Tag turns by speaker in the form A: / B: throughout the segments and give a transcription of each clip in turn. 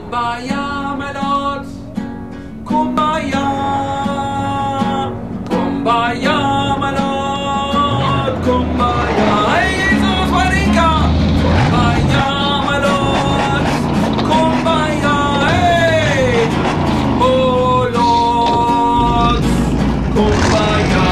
A: Kumbaya, my lord. Kumbaya. Kumbaya, my lord. Kumbaya. Hey, Jesus, Marika. Kumbaya, my lord. Kumbaya, hey. Oh, Lord. Kumbaya.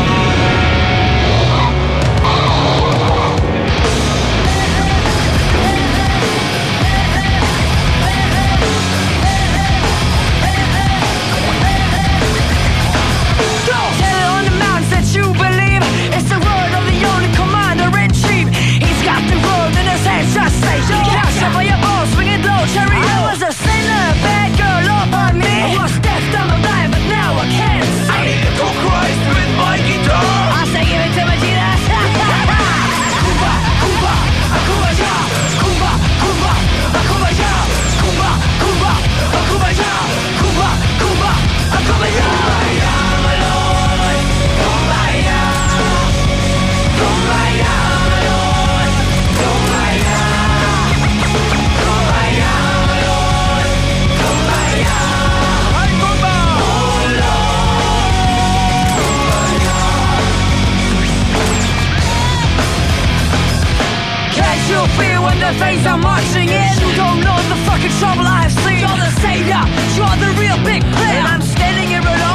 B: The face I'm marching in. You don't know the fucking trouble I've seen. You're the savior, you're the real big player, and I'm standing here alone.